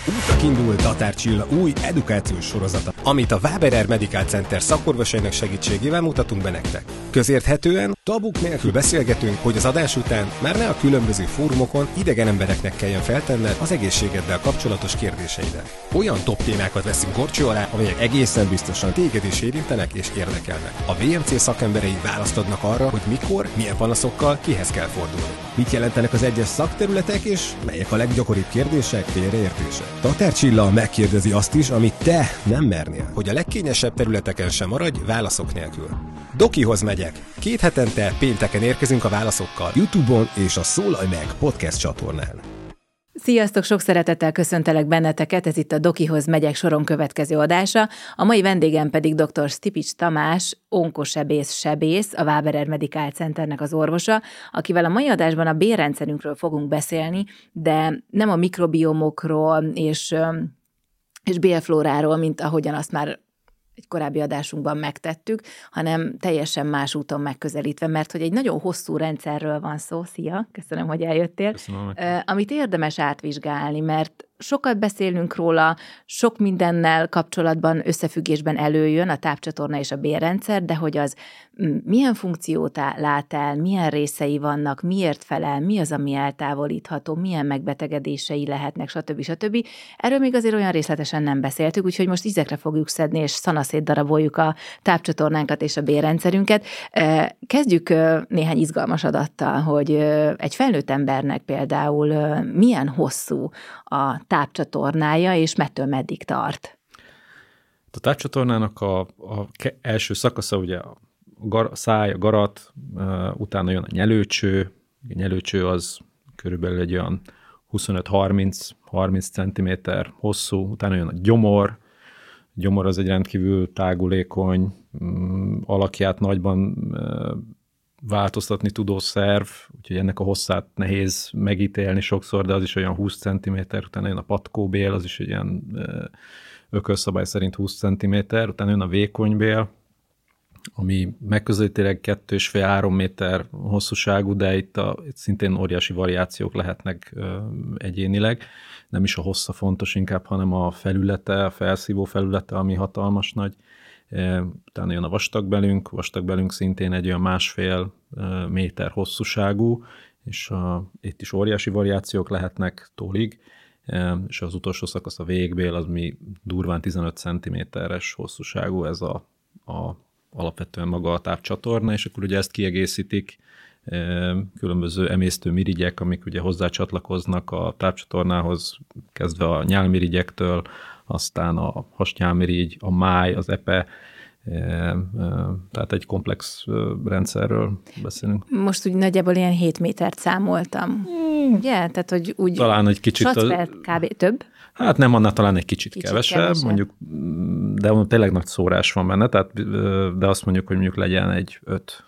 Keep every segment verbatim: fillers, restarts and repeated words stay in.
Útnak indult Tatár Csilla új edukációs sorozata, amit a Waberer Medical Center szakorvosainak segítségével mutatunk be nektek. Közérthetően, tabuk nélkül beszélgetünk, hogy az adás után már ne a különböző fórumokon idegen embereknek kelljen feltenned az egészségeddel kapcsolatos kérdéseidet. Olyan top témákat veszünk gorcső alá, amelyek egészen biztosan téged is érintenek és érdekelnek. A vé em cé szakemberei választ adnak arra, hogy mikor, milyen panaszokkal kihez kell fordulni. Mit jelentenek az egyes szakterületek, és melyek a leggyakoribb kérdések, félreértések. Tatár Csilla megkérdezi azt is, amit te nem mernél, hogy a legkényesebb területeken sem maradj válaszok nélkül. Dokihoz megyek. Két hetente pénteken érkezünk a válaszokkal YouTube-on és a Szólalj meg podcast csatornán. Sziasztok, sok szeretettel köszöntelek benneteket, ez itt a Dokihoz megyek soron következő adása. A mai vendégem pedig dr. Stipics Tamás, onkosebész sebész, a Waberer Medical Centernek az orvosa, akivel a mai adásban a bélrendszerünkről fogunk beszélni, de nem a mikrobiomokról és, és bélflóráról, mint ahogyan azt már egy korábbi adásunkban megtettük, hanem teljesen más úton megközelítve, mert hogy egy nagyon hosszú rendszerről van szó. Szia, köszönöm, hogy eljöttél. Köszönöm. Amit érdemes átvizsgálni, mert sokat beszélünk róla, sok mindennel kapcsolatban, összefüggésben előjön a tápcsatorna és a bélrendszer, de hogy az milyen funkciót lát el, milyen részei vannak, miért felel, mi az, ami eltávolítható, milyen megbetegedései lehetnek, stb. stb. Erről még azért olyan részletesen nem beszéltük, úgyhogy most ízekre fogjuk szedni, és szanaszét daraboljuk a tápcsatornánkat és a bélrendszerünket. Kezdjük néhány izgalmas adattal, hogy egy felnőtt embernek például milyen hosszú a tápcsatornája, és mettől meddig tart? A tápcsatornának a, a első szakasza ugye a, gar, a száj, a garat, uh, utána jön a nyelőcső. A nyelőcső az körülbelül egy olyan huszonöt-harminc centiméter hosszú, utána jön a gyomor. A gyomor az egy rendkívül tágulékony, um, alakját nagyban uh, változtatni tudó szerv, úgyhogy ennek a hosszát nehéz megítélni sokszor, de az is olyan húsz centiméter, utána jön a patkóbél, az is egy ilyen ökölszabály szerint húsz centiméter, utána jön a vékonybél, ami megközelítileg kettő és fél három méter hosszúságú, de itt, a, itt szintén óriási variációk lehetnek ö, egyénileg. Nem is a hossza fontos inkább, hanem a felülete, a felszívó felülete, ami hatalmas nagy. Utána jön a vastagbelünk, vastagbelünk szintén egy olyan másfél méter hosszúságú, és a, itt is óriási variációk lehetnek tólig, és az utolsó szakasz a végbél, az mi durván tizenöt centiméteres hosszúságú, ez a, a, alapvetően maga a tápcsatorna, és akkor ugye ezt kiegészítik különböző emésztőmirigyek, amik ugye hozzá csatlakoznak a tápcsatornához, kezdve a nyálmirigyektől, aztán a hasnyálmirigy, a máj, az epe, tehát egy komplex rendszerről beszélünk. Most úgy nagyjából ilyen hét métert számoltam. Mm. Ugye? Tehát, hogy úgy talán egy kicsit... Satszper kb. Több? Hát nem, annál talán egy kicsit, kicsit kevesebb, kevesebb, mondjuk, de tényleg nagy szórás van benne, tehát, de azt mondjuk, hogy mondjuk legyen egy öt.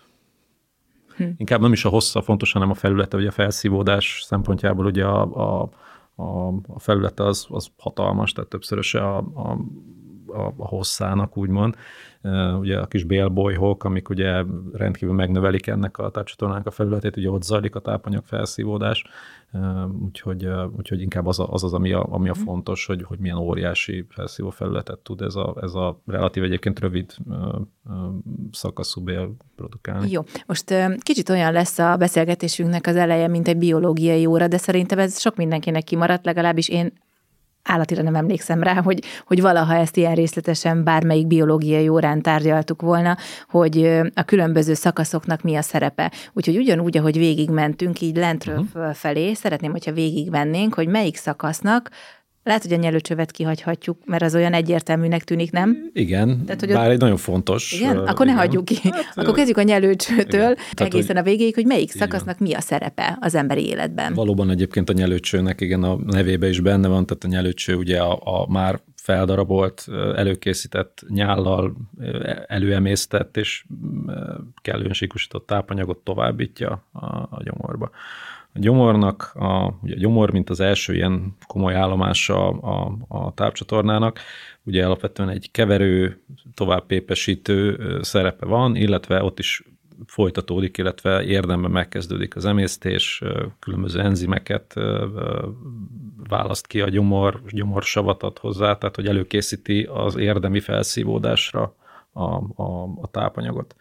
Hm. Inkább nem is a hossza fontos, hanem a felülete, ugye a felszívódás szempontjából ugye a, a A, a felülete az, az hatalmas, tehát többszöröse a, a, a, a hosszának, úgymond. Uh, ugye a kis bélbolyhok, amik ugye rendkívül megnövelik ennek a tápcsatornának a felületét, ugye ott zajlik a tápanyag felszívódás, uh, úgyhogy, uh, úgyhogy inkább az, a, az az, ami a, ami a fontos, hogy, hogy milyen óriási felszívó felületet tud ez a, ez a relatív egyébként rövid uh, uh, szakaszú bél produkálni. Jó, most uh, kicsit olyan lesz a beszélgetésünknek az eleje, mint egy biológiai óra, de szerintem ez sok mindenkinek kimaradt, legalábbis én állatira nem emlékszem rá, hogy, hogy valaha ezt ilyen részletesen bármelyik biológiai órán tárgyaltuk volna, hogy a különböző szakaszoknak mi a szerepe. Úgyhogy ugyanúgy, ahogy végigmentünk, így lentről uh-huh. fölfelé, szeretném, hogyha végigmennénk, hogy melyik szakasznak, lehet, hogy a nyelőcsövet kihagyhatjuk, mert az olyan egyértelműnek tűnik, nem? Igen, Tehát, hogy bár ott... egy nagyon fontos. Igen? Akkor igen. ne hagyjuk ki. Hát, Akkor kezdjük a nyelőcsőtől igen. egészen Tehát, a végéig, hogy melyik szakasznak igen. mi a szerepe az emberi életben. Valóban egyébként a nyelőcsőnek igen a nevébe is benne van, tehát a nyelőcső ugye a, a már feldarabolt, előkészített nyállal előemésztett és kellően síkosított tápanyagot továbbítja a, a gyomorba. A gyomornak, a, ugye a gyomor, mint az első ilyen komoly állomása a, a tápcsatornának, ugye alapvetően egy keverő, továbbpépesítő szerepe van, illetve ott is folytatódik, illetve érdemben megkezdődik az emésztés, különböző enzimeket választ ki a gyomor, gyomorsavat ad hozzá, tehát hogy előkészíti az érdemi felszívódásra a, a, a tápanyagot.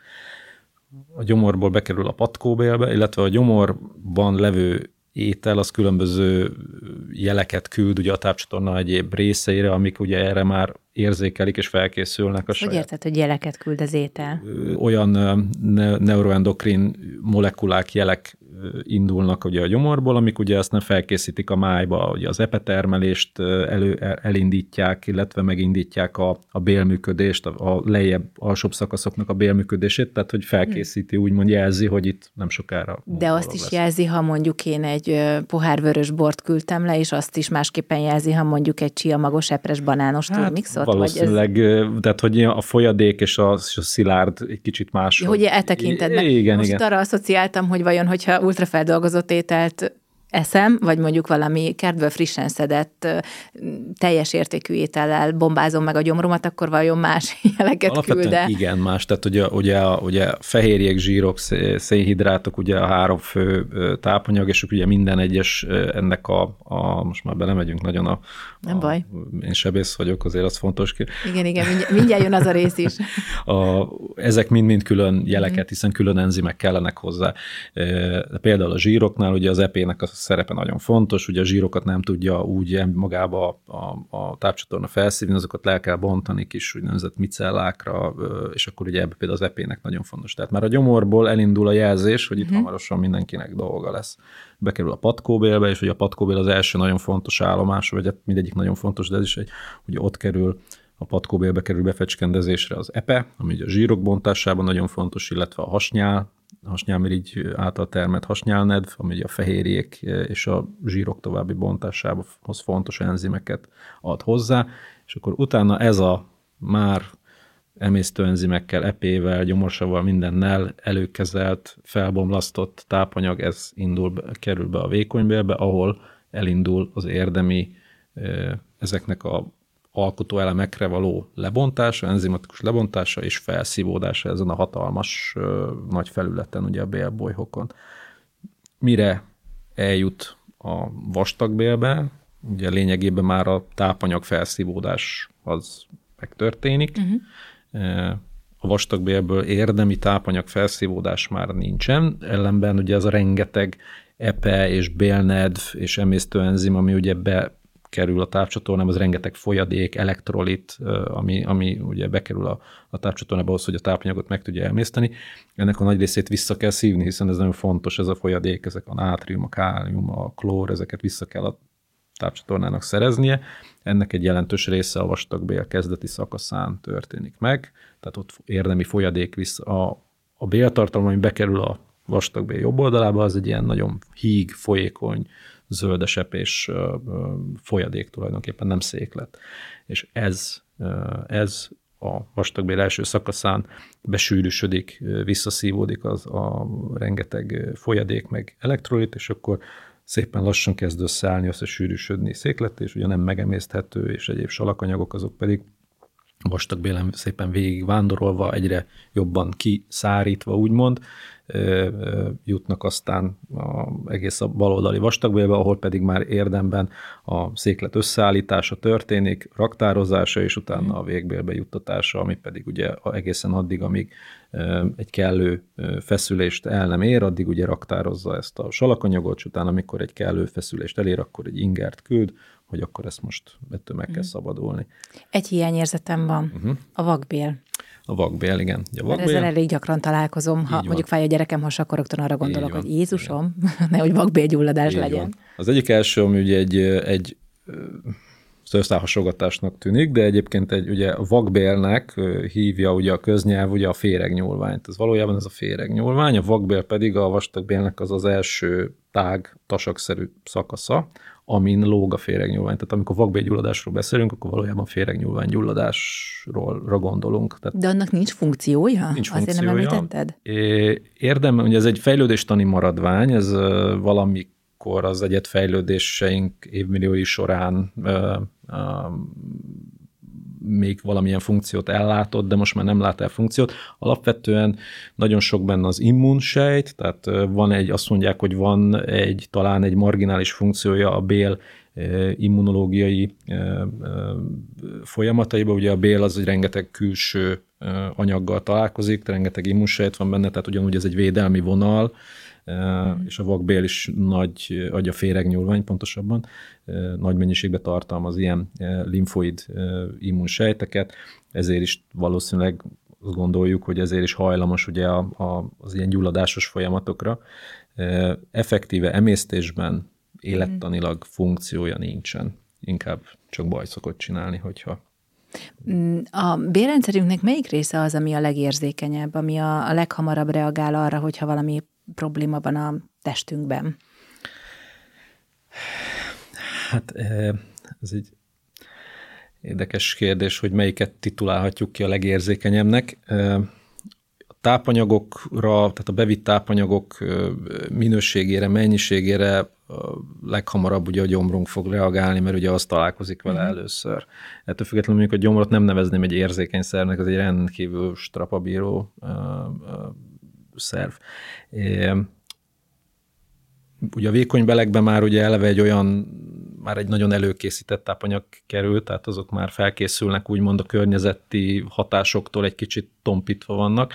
A gyomorból bekerül a patkóbélbe, illetve a gyomorban levő étel az különböző jeleket küld ugye a tápcsatorna egyéb részeire, amik ugye erre már érzékelik és felkészülnek a saját. Hogy érted, hogy jeleket küld az étel? Olyan ne- neuroendokrin molekulák, jelek indulnak ugye a gyomorból, amik ugye azt nem felkészítik a májba, ugye az epetermelést elő, elindítják, illetve megindítják a, a bélműködést, a, a lejjebb, alsóbb szakaszoknak a bélműködését, tehát hogy felkészíti, úgymond jelzi, hogy itt nem sokára. De azt is lesz. jelzi, ha mondjuk én egy pohár vörös bort küldtem le, és azt is másképpen jelzi, ha mondjuk egy chia magos epres banános hát, turmixot? Valószínűleg, ez... tehát hogy a folyadék és a, és a szilárd egy kicsit más. Hogy e tekintetben. Igen, Most igen. arra asszociáltam, hogy vajon, hogyha ultrafeldolgozott ételt eszem, vagy mondjuk valami kertből frissen szedett, teljes értékű étellel bombázom meg a gyomromat, akkor vajon más jeleket alapvetően küld. Igen, más. Tehát ugye, ugye, ugye fehérjék, zsírok, szénhidrátok, ugye a három fő tápanyag, és ugye minden egyes ennek a, a most már belemegyünk nagyon a... Nem a, baj. Én sebész vagyok, azért az fontos ki. Igen, igen, mindjárt, mindjárt jön az a rész is. A, ezek mind-mind külön jeleket, hiszen külön enzimek kellenek hozzá. Például a zsíroknál ugye az epének a szerepe nagyon fontos, ugye a zsírokat nem tudja úgy magába a, a, a tápcsatorna felszívni, azokat le kell bontani kis úgynevezett micellákra, és akkor ugye ebbe például az epének nagyon fontos. Tehát már a gyomorból elindul a jelzés, hogy itt uh-huh. hamarosan mindenkinek dolga lesz. Bekerül a patkóbélbe, és ugye a patkóbél az első nagyon fontos állomás, vagy mindegyik nagyon fontos, de ez is egy, ugye ott kerül, a patkóbélbe kerül befecskendezésre az epe, ami ugye a zsírok bontásában nagyon fontos, illetve a hasnyál, a hasnyálmirigy által termelt hasnyálnedv, ami ugye a fehérjék és a zsírok további bontásához fontos enzimeket ad hozzá, és akkor utána ez a már emésztőenzimekkel, epével, gyomorsavval, mindennel előkezelt, felbomlasztott tápanyag, ez indul, kerül be a vékonybélbe, ahol elindul az érdemi ezeknek a alkotóelemekre való lebontása, enzimatikus lebontása és felszívódása ezen a hatalmas nagy felületen, ugye a bélbolyhokon. Mire eljut a vastagbélbe, ugye lényegében már a tápanyag felszívódás az megtörténik. Uh-huh. A vastagbélből érdemi tápanyag felszívódás már nincsen, ellenben ugye ez a rengeteg epe és bélnedv és emésztőenzim, ami ugye be kerül a tápcsatornába, az rengeteg folyadék, elektrolit, ami, ami ugye bekerül a, a tápcsatornába ahhoz, hogy a tápanyagot meg tudja emészteni. Ennek a nagy részét vissza kell szívni, hiszen ez nagyon fontos, ez a folyadék, ezek a nátrium, a kálium, a klór, ezeket vissza kell a tápcsatornának szereznie. Ennek egy jelentős része a vastagbél kezdeti szakaszán történik meg, tehát ott érdemi folyadék vissza. A, a béltartalom, ami bekerül a vastagbél jobb oldalába, az egy ilyen nagyon híg, folyékony, zöldesepés folyadék tulajdonképpen, nem széklet. És ez, ez a vastagbél első szakaszán besűrűsödik, visszaszívódik az a rengeteg folyadék, meg elektrolit, és akkor szépen lassan kezd összeállni, összesűrűsödni széklet, és ugye nem megemészthető, és egyéb salakanyagok, azok pedig vastagbélen szépen végig vándorolva, egyre jobban kiszárítva, úgymond, jutnak aztán a, egész a baloldali vastagbélbe, ahol pedig már érdemben a széklet összeállítása történik, raktározása, és utána a végbélbe juttatása, ami pedig ugye egészen addig, amíg egy kellő feszülést el nem ér, addig ugye raktározza ezt a salakanyagot, és utána, amikor egy kellő feszülést elér, akkor egy ingert küld, hogy akkor ezt most ettől meg kell szabadulni. Egy hiányérzetem van, uh-huh. a vakbél. A vakbél, igen. A vakbél. Ezzel elég gyakran találkozom, ha mondjuk fáj a gyerekem hasa, akkor rögtön arra gondolok, hogy Jézusom, nehogy vakbélgyulladás legyen. Van. Az egyik első, ami ugye egy, egy szőrszálhasogatásnak tűnik, de egyébként egy ugye a vakbélnek hívja ugye a köznyelv ugye a féregnyúlványt. Ez valójában ez a féregnyúlvány, a vakbél pedig a vastagbélnek az az első tág, tasakszerű szakasza, amin lóg a féregnyúlvány. Tehát amikor vakbélgyulladásról beszélünk, akkor valójában féregnyúlványgyulladásról gondolunk. Tehát de annak nincs funkciója? Nincs Azért funkciója. nem említetted? Érdemben, ugye ez egy fejlődéstani maradvány, ez valamikor az egyetfejlődéseink évmilliói során még valamilyen funkciót ellátott, de most már nem lát el funkciót. Alapvetően nagyon sok benne az immunsejt, tehát van egy, azt mondják, hogy van egy, talán egy marginális funkciója a bél immunológiai folyamataiban. Ugye a bél az egy rengeteg külső anyaggal találkozik, rengeteg immunsejt van benne, tehát ugyanúgy ez egy védelmi vonal, mm. és a vakbél is nagy agyaféregnyúlvány pontosabban, nagy mennyiségben tartalmaz ilyen limfoid immunsejteket, ezért is valószínűleg azt gondoljuk, hogy ezért is hajlamos ugye a, a, az ilyen gyulladásos folyamatokra. Effektíve emésztésben élettanilag funkciója nincsen, inkább csak baj szokott csinálni, hogyha... A bélrendszerünknek melyik része az, ami a legérzékenyebb, ami a, a leghamarabb reagál arra, hogyha valami probléma van a testünkben? Hát ez egy érdekes kérdés, hogy melyiket titulálhatjuk ki a legérzékenyebbnek. A tápanyagokra, tehát a bevitt tápanyagok minőségére, mennyiségére leghamarabb ugye a gyomrunk fog reagálni, mert ugye az találkozik vele uh-huh. először. Ettől függetlenül mondjuk a gyomrot nem nevezném egy érzékeny szervnek, az egy rendkívül strapabíró uh, uh, szerv. É, ugye a vékony belegben már ugye eleve egy olyan, már egy nagyon előkészített tápanyag kerül, tehát azok már felkészülnek, úgymond a környezeti hatásoktól egy kicsit tompítva vannak,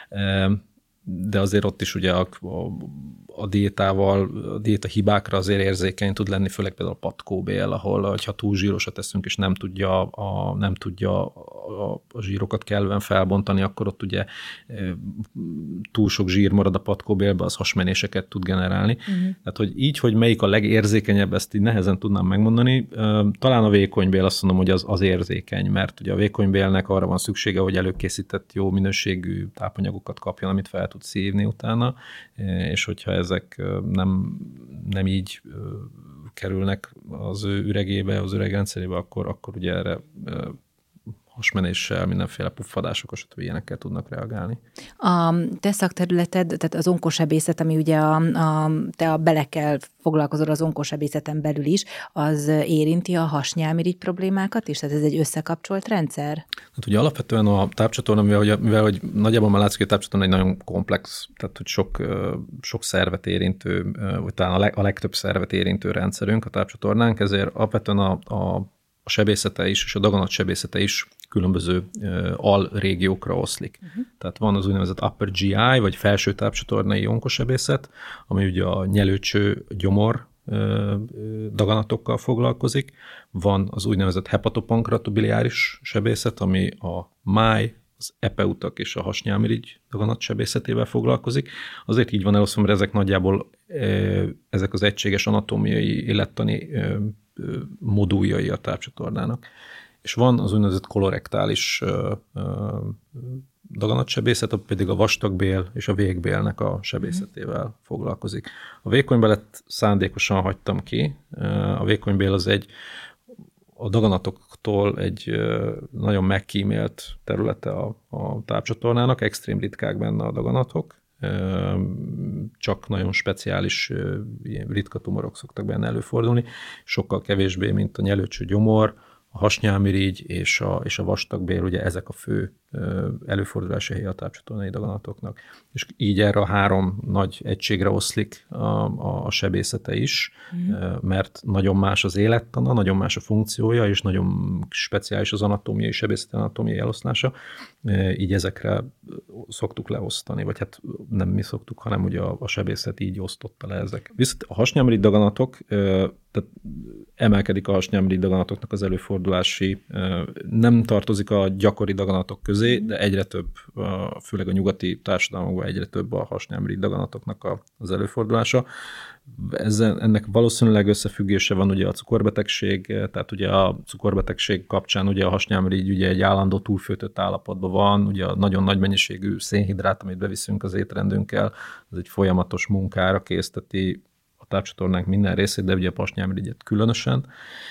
de azért ott is ugye a, a, a diétával, a diéta hibákra azért érzékeny tud lenni, főleg például a patkóbél, ahol ha túl zsírosat eszünk, és nem tudja, a, nem tudja a, a zsírokat kellően felbontani, akkor ott ugye túl sok zsír marad a patkóbélbe, az hasmenéseket tud generálni. Uh-huh. Tehát, hogy így, hogy melyik a legérzékenyebb, ezt így nehezen tudnám megmondani. Talán a vékonybél azt mondom, hogy az, az érzékeny, mert ugye a vékonybélnek arra van szüksége, hogy előkészített jó minőségű tápanyagokat kapjon, amit fel tud szívni utána, és hogyha ezek nem, nem így kerülnek az ő üregébe, az üregrendszerébe, akkor, akkor ugye erre hasmenéssel, mindenféle puffadásokkal, stb. Ilyenekkel tudnak reagálni. A te szakterületed, tehát az onkosebészet, ami ugye a, a, te a belekkel foglalkozol az onkosebészeten belül is, az érinti a hasnyálmirigy problémákat is? Tehát ez egy összekapcsolt rendszer? Hát ugye alapvetően a tápcsatorna, mivel, mivel, mivel hogy nagyjából már látszik, hogy a tápcsatorna egy nagyon komplex, tehát hogy sok, sok szervet érintő, vagy talán a, leg, a legtöbb szervet érintő rendszerünk, a tápcsatornánk, ezért alapvetően a, a, a sebészete is, és a daganat sebészete is különböző uh, alrégiókra oszlik. Uh-huh. Tehát van az úgynevezett upper gé i, vagy felső tápcsatornai onkosebészet, ami ugye a nyelőcső, gyomor uh, daganatokkal foglalkozik. Van az úgynevezett hepatopankratobiliáris sebészet, ami a máj, az epeutak és a hasnyálmirigy daganat sebészetével foglalkozik. Azért így van elosztva, mert ezek nagyjából uh, ezek az egységes anatómiai élettani uh, moduljai a tápcsatornának. És van az úgynevezett kolorektális daganatsebészet, pedig a vastagbél és a végbélnek a sebészetével mm. foglalkozik. A vékonybélet szándékosan hagytam ki. A vékonybél az egy a daganatoktól egy nagyon megkímélt területe a, a tápcsatornának, extrém ritkák benne a daganatok, csak nagyon speciális ilyen ritka tumorok szoktak benne előfordulni, sokkal kevésbé, mint a nyelőcső, gyomor, a hasnyálmirigy és a, és a vastagbél, ugye ezek a fő előfordulási helye a tápcsatornai daganatoknak. És így erre a három nagy egységre oszlik a, a, a sebészete is, mm. mert nagyon más az élettana, nagyon más a funkciója, és nagyon speciális az anatómiai, sebészeti anatómiai eloszlása. Így ezekre szoktuk leosztani, vagy hát nem mi szoktuk, hanem ugye a, a sebészet így osztotta le ezek. Viszont a hasnyálmirigy daganatok, tehát emelkedik a hasnyálmirigy daganatoknak az előfordulási, nem tartozik a gyakori daganatok közé, de egyre több, főleg a nyugati társadalmakban egyre több a hasnyálmirigy daganatoknak az előfordulása. Ezzel, ennek valószínűleg összefüggése van ugye a cukorbetegség, tehát ugye a cukorbetegség kapcsán ugye a hasnyálmirigy ugye egy állandó túlfőtött állapotban van, ugye a nagyon nagy mennyiségű szénhidrát, amit beviszünk az étrendünkkel, az egy folyamatos munkára készteti a tápcsatornánk minden részét, de ugye a hasnyálmirigyet különösen,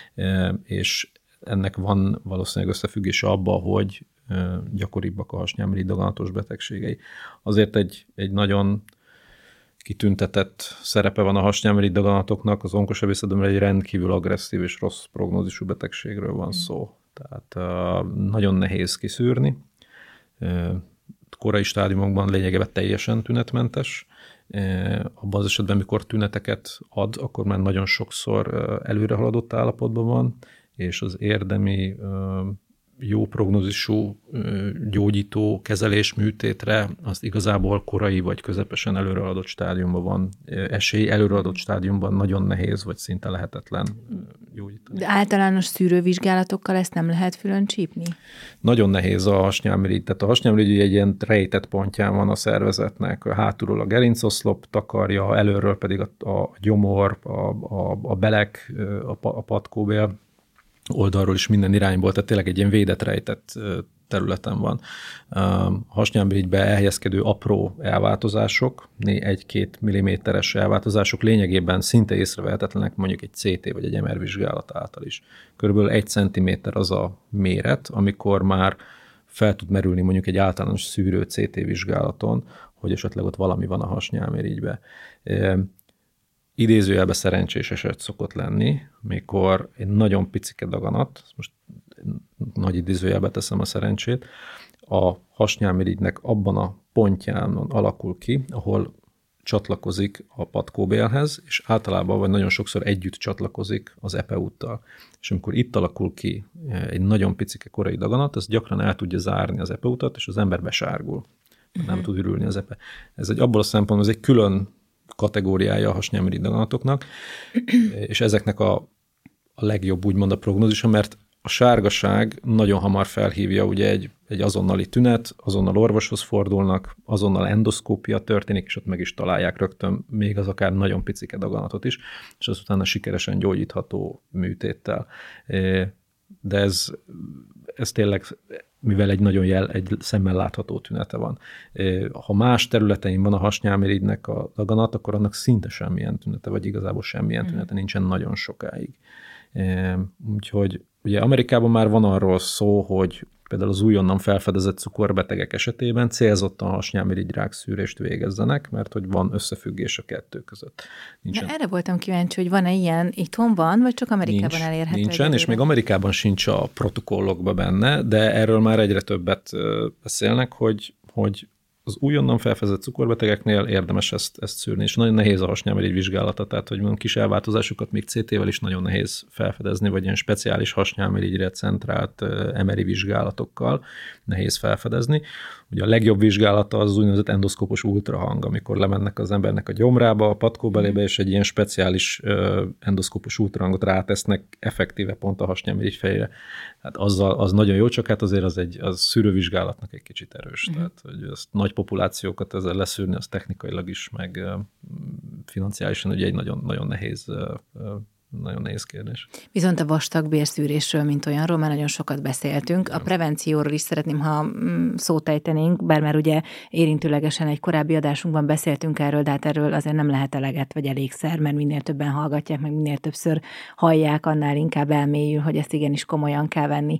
és ennek van valószínűleg összefüggése abban, hogy gyakoribbak a hasnyálmirigy daganatos betegségei. Azért egy, egy nagyon kitüntetett szerepe van a hasnyálmirigy daganatoknak, az onkosebészetben egy rendkívül agresszív és rossz prognózisú betegségről van szó. Tehát uh, nagyon nehéz kiszűrni. Uh, korai stádiumokban lényegében teljesen tünetmentes. Uh, abban az esetben, mikor tüneteket ad, akkor már nagyon sokszor uh, előre haladott állapotban van, és az érdemi uh, jó prognózisú gyógyító kezelés műtétre, az igazából korai vagy közepesen előreadott stádiumban van esély, előreadott stádiumban nagyon nehéz, vagy szinte lehetetlen gyógyítani. De általános szűrővizsgálatokkal ezt nem lehet fülön csípni? Nagyon nehéz a hasnyálmirigy. Tehát a hasnyálmirigy egy ilyen rejtett pontján van a szervezetnek. Hátulról a gerincoszlop takarja, előről pedig a, a gyomor, a, a, a belek, a, a patkóbél, oldalról is minden irányból, tehát tényleg egy ilyen védett, rejtett területen van. A hasnyálmirigybe elhelyezkedő apró elváltozások, egy-két milliméteres elváltozások lényegében szinte észrevehetetlenek mondjuk egy cé té vagy egy em er vizsgálat által is. Körülbelül egy centiméter az a méret, amikor már fel tud merülni mondjuk egy általános szűrő cé té vizsgálaton, hogy esetleg ott valami van a hasnyálmirigybe. Idézőjelben szerencsés eset szokott lenni, mikor egy nagyon picike daganat, most nagy idézőjelbe teszem a szerencsét, a hasnyálmirigynek abban a pontján alakul ki, ahol csatlakozik a patkóbélhez, és általában vagy nagyon sokszor együtt csatlakozik az epeúttal. És amikor itt alakul ki egy nagyon picike korai daganat, az gyakran el tudja zárni az epeútat, és az ember besárgul. Nem uh-huh. tud ürülni az epe. Ez egy abból a szempontból, ez egy külön kategóriája a hasnyálmirigy daganatoknak, és ezeknek a, a legjobb úgymond a prognózisa, mert a sárgaság nagyon hamar felhívja ugye egy, egy azonnali tünet, azonnal orvoshoz fordulnak, azonnal endoszkópia történik, és ott meg is találják rögtön még az akár nagyon picike daganatot is, és az utána sikeresen gyógyítható műtéttel. De ez, ez tényleg, mivel egy nagyon jel, egy szemmel látható tünete van. Ha más területein van a hasnyálmirigynek a daganat, akkor annak szinte semmilyen tünete, vagy igazából semmilyen tünete nincsen nagyon sokáig. Úgyhogy ugye Amerikában már van arról szó, hogy például az újonnan felfedezett cukorbetegek esetében célzottan hasnyálmirigyrák szűrést végezzenek, mert hogy van összefüggés a kettő között. Nincsen. Na, erre voltam kíváncsi, hogy van-e ilyen, itthon van, vagy csak Amerikában Nincs, elérhető? Nincsen, egyre? És még Amerikában sincs a protokollokban benne, de erről már egyre többet beszélnek, hogy, hogy az újonnan felfedezett cukorbetegeknél érdemes ezt, ezt szűrni, és nagyon nehéz a hasnyálmirigy vizsgálata, tehát hogy van kis elváltozásokat még cé tével is nagyon nehéz felfedezni, vagy ilyen speciális hasnyálmirigyre centrált em er i vizsgálatokkal nehéz felfedezni. Ugye a legjobb vizsgálata az, az úgynevezett endoszkópos ultrahang, amikor lemennek az embernek a gyomrába, a patkóbelébe, és egy ilyen speciális endoszkópos ultrahangot rátesznek effektíve pont a hasnyálmirigy fejére. Hát azzal, az nagyon jó, csak hát azért az egy az szűrővizsgálatnak egy kicsit erős. Mm. Tehát, hogy ezt nagy populációkat ezzel leszűrni, az technikailag is, meg financiálisan ugye egy nagyon, nagyon nehéz Nagyon nehéz kérdés. Viszont a vastagbélszűrésről, mint olyanról már nagyon sokat beszéltünk. A prevencióról is szeretném, ha szót ejtenénk, bár már ugye érintőlegesen egy korábbi adásunkban beszéltünk erről, de hát erről azért nem lehet eleget vagy elégszer, mert minél többen hallgatják, meg minél többször hallják, annál inkább elmélyül, hogy ezt igenis komolyan kell venni.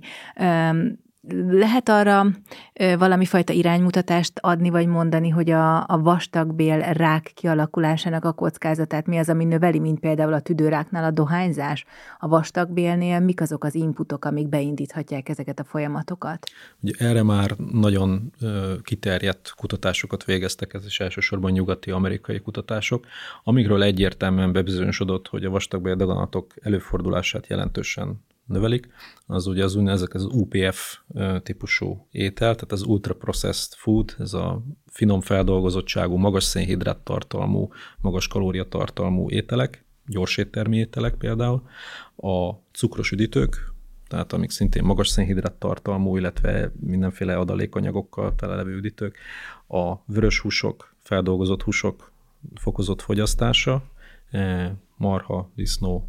Lehet arra valami fajta iránymutatást adni, vagy mondani, hogy a, a vastagbél rák kialakulásának a kockázatát mi az, ami növeli, mint például a tüdőráknál a dohányzás? A vastagbélnél mik azok az inputok, amik beindíthatják ezeket a folyamatokat? Ugye erre már nagyon kiterjedt kutatásokat végeztek, ez is elsősorban nyugati amerikai kutatások, amikről egyértelműen bebizonyosodott, hogy a vastagbél daganatok előfordulását jelentősen növelik, az ugye az úgynevezett az u pé ef típusú étel, tehát az ultra processed food, ez a finom feldolgozottságú, magas szénhidrát tartalmú, magas kalóriatartalmú ételek, gyors éttermi ételek például, a cukros üdítők, tehát amik szintén magas szénhidrát tartalmú, illetve mindenféle adalékanyagokkal telelevő üdítők, a vörös húsok, feldolgozott húsok fokozott fogyasztása, marha, disznó,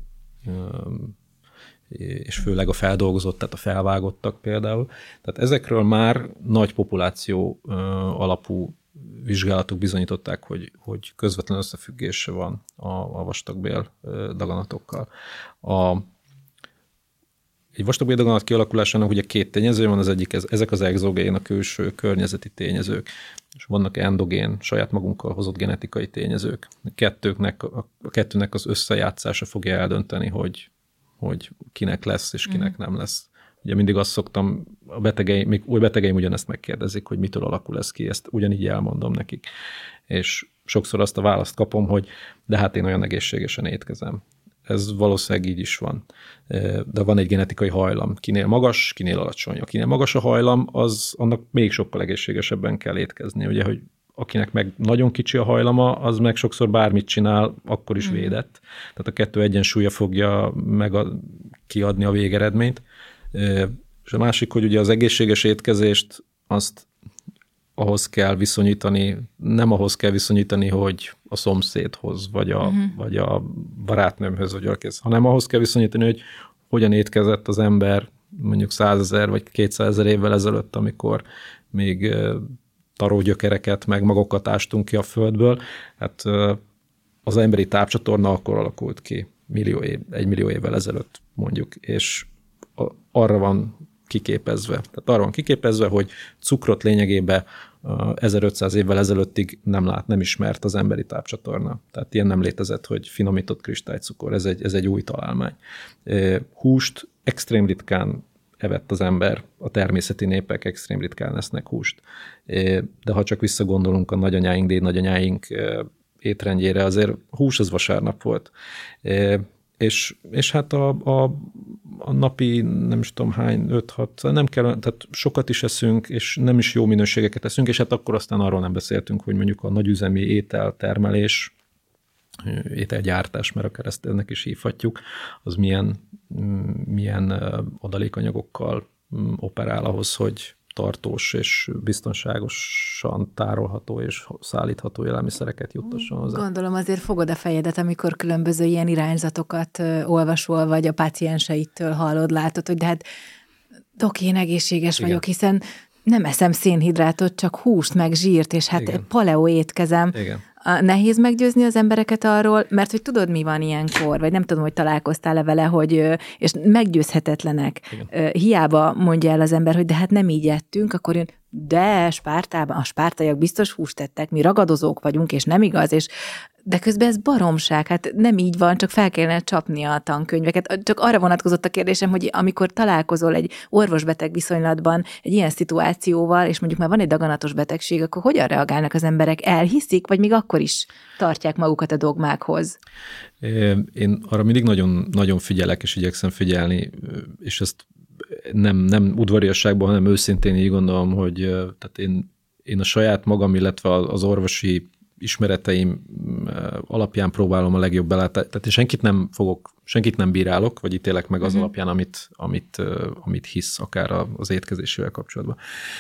és főleg a feldolgozott, tehát a felvágottak például. Tehát ezekről már nagy populáció alapú vizsgálatok bizonyították, hogy, hogy közvetlen összefüggés van a, a vastagbél daganatokkal. A, egy vastagbél daganat kialakulásának ugye két tényező van, az egyik, ez, ezek az exogén, a külső környezeti tényezők, és vannak endogén, saját magunkkal hozott genetikai tényezők. A kettőknek, a, a kettőnek az összejátszása fogja eldönteni, hogy hogy kinek lesz és kinek nem lesz Ugye mindig azt szoktam, a betegeim, még új betegeim ugyanezt megkérdezik, hogy mitől alakul ez ki, ezt ugyanígy elmondom nekik. És sokszor azt a választ kapom, hogy de hát én olyan egészségesen étkezem. Ez valószínűleg így is van. De van egy genetikai hajlam. Kinél magas, kinél alacsony. Akinél magas a hajlam, az annak még sokkal egészségesebben kell étkezni. Ugye, hogy akinek meg nagyon kicsi a hajlama, az meg sokszor bármit csinál, akkor is mm. védett. Tehát a kettő egyensúlya fogja meg a, kiadni a végeredményt. És a másik, hogy ugye az egészséges étkezést azt ahhoz kell viszonyítani, nem ahhoz kell viszonyítani, hogy a szomszédhoz, vagy a, uh-huh. vagy a barátnőmhöz, vagy valaki, hanem ahhoz kell viszonyítani, hogy hogyan étkezett az ember mondjuk százezer vagy kétszázezer évvel ezelőtt, amikor még tarógyökereket, meg magokat ástunk ki a földből. Hát az emberi tápcsatorna akkor alakult ki, millió év, egy millió évvel ezelőtt mondjuk, és arra van kiképezve. Tehát arra van kiképezve, hogy cukrot lényegében ezerötszáz évvel ezelőttig nem lát, nem ismert az emberi tápcsatorna. Tehát ilyen nem létezett, hogy finomított kristálycukor. Ez egy, ez egy új találmány. Húst extrém ritkán evett az ember, a természeti népek extrém ritkán esznek húst. De ha csak visszagondolunk a nagyanyáink, dédnagyanyáink étrendjére, azért hús az vasárnap volt. És, és hát a, a, a napi, nem is tudom hány, öt-hat, nem kell, tehát sokat is eszünk, és nem is jó minőségeket eszünk, és hát akkor aztán arról nem beszéltünk, hogy mondjuk a nagyüzemi ételtermelés, ételgyártás, mert akár ezt ennek is hívhatjuk, az milyen, milyen adalékanyagokkal operál ahhoz, hogy tartós és biztonságosan tárolható és szállítható élelmiszereket juttasson hozzá. Gondolom azért fogod a fejedet, amikor különböző ilyen irányzatokat olvasol, vagy a pácienseitől hallod, látod, hogy de hát dok, én egészséges Igen. vagyok, hiszen nem eszem szénhidrátot, csak húst, meg zsírt, és hát Igen. paleo étkezem. Igen. Nehéz meggyőzni az embereket arról, mert hogy tudod, mi van ilyenkor, vagy nem tudom, hogy találkoztál-e vele, hogy, és meggyőzhetetlenek. Igen. Hiába mondja el az ember, hogy de hát nem így ettünk, akkor jön, de Spártában, a spártaiak biztos húst tettek, mi ragadozók vagyunk, és nem igaz, és de közben ez baromság, hát nem így van, csak fel kellene csapni a tankönyveket. Csak arra vonatkozott a kérdésem, hogy amikor találkozol egy orvos-beteg viszonylatban egy ilyen szituációval, és mondjuk már van egy daganatos betegség, akkor hogyan reagálnak az emberek? Elhiszik, vagy még akkor is tartják magukat a dogmákhoz? Én arra mindig nagyon, nagyon figyelek, és igyekszem figyelni, és ezt nem, nem udvariasságban, hanem őszintén így gondolom, hogy tehát én, én a saját magam, illetve az orvosi ismereteim alapján próbálom a legjobb belátást. Tehát senkit nem fogok, senkit nem bírálok, vagy ítélek meg az uh-huh. alapján, amit, amit, amit hisz akár az étkezésével kapcsolatban.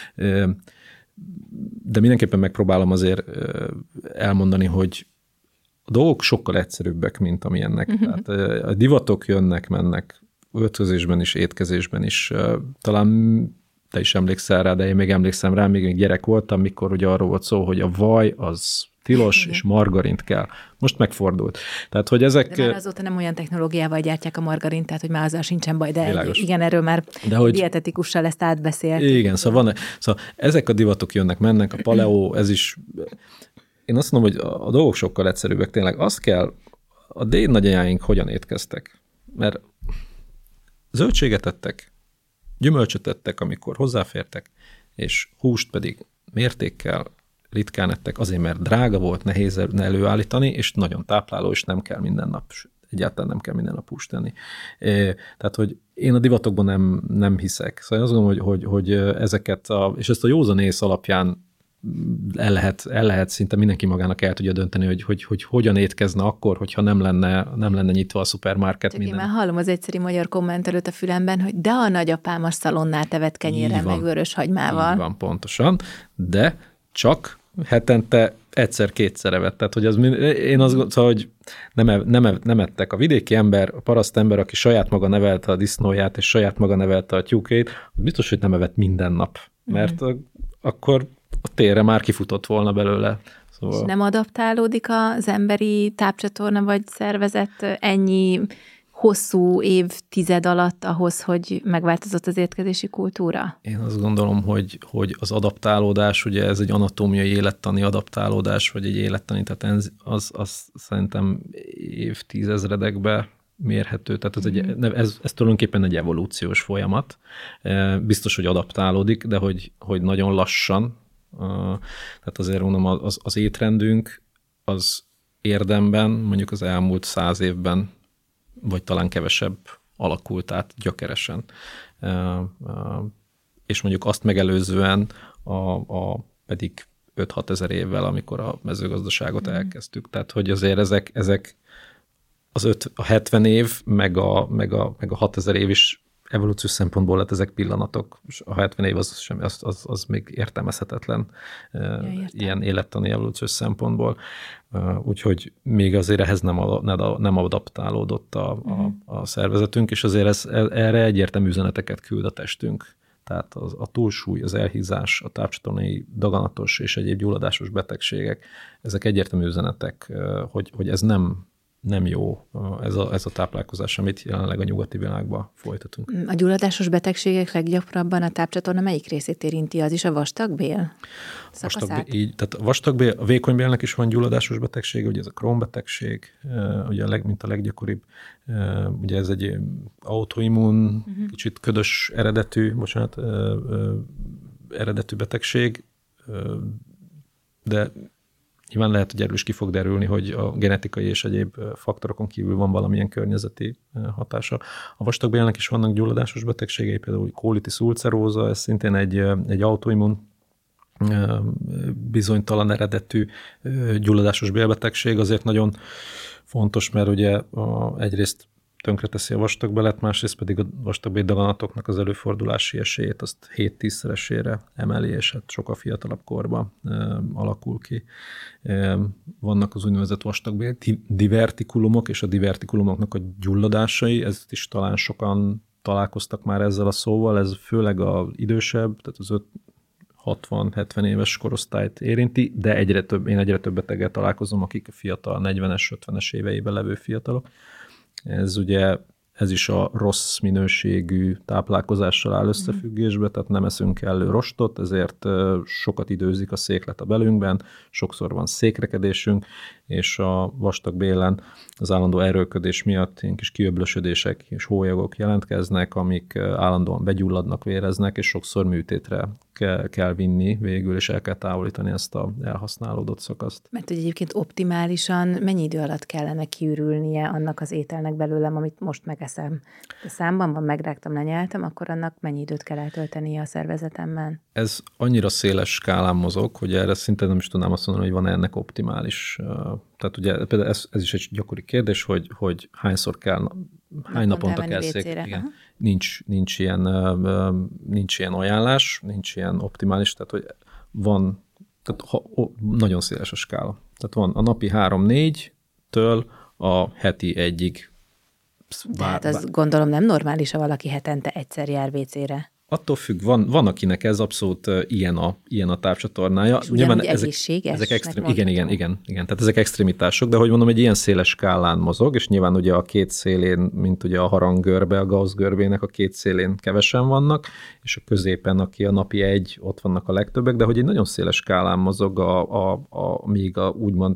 De mindenképpen megpróbálom azért elmondani, hogy a dolgok sokkal egyszerűbbek, mint amilyennek. Uh-huh. Tehát a divatok jönnek, mennek, öltözésben is, étkezésben is. Talán te is emlékszel rá, de én még emlékszem rá, még, még gyerek voltam, mikor ugye arról volt szó, hogy a vaj az tilos, Igen. és margarint kell. Most megfordult. Tehát, hogy ezek... De már azóta nem olyan technológiával gyártják a margarint, tehát, hogy már azzal sincsen baj, de Világos. Igen, erről már de hogy... dietetikussal ezt átbeszélt. Igen, szóval, van, szóval ezek a divatok jönnek, mennek, a paleo, ez is... Én azt mondom, hogy a dolgok sokkal egyszerűbbek. Tényleg azt kell, a déd nagyanyáink hogyan étkeztek. Mert zöldséget ettek, gyümölcsöt ettek, amikor hozzáfértek, és húst pedig mértékkel ritkán ettek, azért, mert drága volt, nehéz előállítani, és nagyon tápláló, és nem kell minden nap, egyáltalán nem kell minden nap húst tenni. Tehát, hogy én a divatokban nem, nem hiszek. Szóval én azt gondolom, hogy, hogy, hogy ezeket, a, és ezt a józanész alapján el lehet, el lehet szinte mindenki magának el tudja dönteni, hogy, hogy, hogy hogyan étkezne akkor, hogyha nem lenne, nem lenne nyitva a szupermarket. Csak minden. Én már hallom az egyszerű magyar kommentelőt a fülemben, hogy de a nagyapám a szalonnát evett kenyérrel, meg vörös hagymával. Így van, pontosan, de csak hetente egyszer-kétszer evett. Tehát, hogy az, én azt gondolom, hogy nem, nem, nem ettek. A vidéki ember, a paraszt ember, aki saját maga nevelte a disznóját, és saját maga nevelte a tyúkét, az biztos, hogy nem evett minden nap. Mert mm. akkor a térre már kifutott volna belőle. Szóval... És nem adaptálódik az emberi tápcsatorna vagy szervezet ennyi hosszú évtized alatt ahhoz, hogy megváltozott az étkezési kultúra? Én azt gondolom, hogy, hogy az adaptálódás, ugye ez egy anatómiai élettani adaptálódás, vagy egy élettani, tehát az, az szerintem évtizedekben mérhető, tehát ez, egy, ez, ez tulajdonképpen egy evolúciós folyamat. Biztos, hogy adaptálódik, de hogy, hogy nagyon lassan. Tehát azért mondom, az, az étrendünk az érdemben mondjuk az elmúlt száz évben, vagy talán kevesebb alakult át gyökeresen. És mondjuk azt megelőzően a, a pedig öt-hat ezer évvel, amikor a mezőgazdaságot mm. elkezdtük. Tehát, hogy azért ezek, ezek az öt, a hetven év, meg a, meg a, meg a hatezer év is evolúciós szempontból lett ezek pillanatok. A hetven év az, sem, az, az, az még értelmezhetetlen ja, ilyen élettani evolúciós szempontból. Úgyhogy még azért ehhez nem, nem adaptálódott a, mm. a, a szervezetünk, és azért ez, erre egyértelmű üzeneteket küld a testünk. Tehát az, a túlsúly, az elhízás, a tápcsatornai daganatos és egyéb gyulladásos betegségek, ezek egyértelmű üzenetek, hogy, hogy ez nem, nem jó, ez a, ez a táplálkozás, amit jelenleg a nyugati világban folytatunk. A gyulladásos betegségek leggyakrabban a tápcsatorna melyik részét érinti? Az is a vastagbél szakaszát? Vastagbél, így, tehát a vastagbél, a vékonybélnek is van gyulladásos betegsége, ugye ez a Crohn betegség, ugye a leg, mint a leggyakoribb, ugye ez egy autoimmun, uh-huh. kicsit ködös eredetű, bocsánat, eredetű betegség, de nyilván lehet, hogy erről is ki fog derülni, hogy a genetikai és egyéb faktorokon kívül van valamilyen környezeti hatása. A vastagbélnek is vannak gyulladásos betegségei, például colitis ulceróza, ez szintén egy, egy autoimmun bizonytalan eredetű gyulladásos bélbetegség, azért nagyon fontos, mert ugye a, egyrészt tönkreteszi a vastagbelet, másrészt pedig a vastagbél daganatoknak az előfordulási esélyét azt hét-tízszeresére emeli, és hát sokkal fiatalabb korban e, alakul ki. E, vannak az úgynevezett vastagbél divertikulumok, és a divertikulumoknak a gyulladásai, ezt is talán sokan találkoztak már ezzel a szóval, ez főleg az idősebb, tehát az öt hatvan-hetven éves korosztályt érinti, de egyre több, én egyre több beteggel találkozom, akik a fiatal, negyvenes, ötvenes éveiben levő fiatalok. Ez ugye, ez is a rossz minőségű táplálkozással áll összefüggésbe, tehát nem eszünk elő rostot, ezért sokat időzik a széklet a belünkben, sokszor van székrekedésünk, és a vastagbélen az állandó erőlködés miatt ilyen kis kiöblösödések és hólyagok jelentkeznek, amik állandóan begyulladnak, véreznek, és sokszor műtétre kell, kell vinni végül, és el kell távolítani ezt a elhasználódott szakaszt. Mert hogy egyébként optimálisan mennyi idő alatt kellene kiürülnie annak az ételnek belőlem, amit most megeszem? A számban van, megrágtam, lenyeltem, akkor annak mennyi időt kell eltöltenie a szervezetemben? Ez annyira széles skálán mozog, hogy erre szinte nem is tudnám azt mondani, hogy van ennek optimális. Tehát ugye például ez, ez is egy gyakori kérdés, hogy, hogy hányszor kell, hány naponta kell szék. Igen. Nincs, nincs, ilyen, nincs ilyen ajánlás, nincs ilyen optimális, tehát hogy van, tehát ha, nagyon széles a skála. Tehát van a napi három-négytől a heti egyig. Tehát az gondolom nem normális, ha valaki hetente egyszer jár vécére. Attól függ, van, van akinek ez abszolút uh, ilyen, a, ilyen a tápcsatornája. És ugyanúgy ezek, egészséges? Ezek extrém, igen, igen, igen, igen. Tehát ezek extremitások, de hogy mondom, egy ilyen széles skálán mozog, és nyilván ugye a két szélén, mint ugye a harang-görbe, a Gauss görbének a két szélén kevesen vannak, és a középen, aki a napi egy, ott vannak a legtöbbek, de hogy egy nagyon széles skálán mozog a, a, a még a úgymond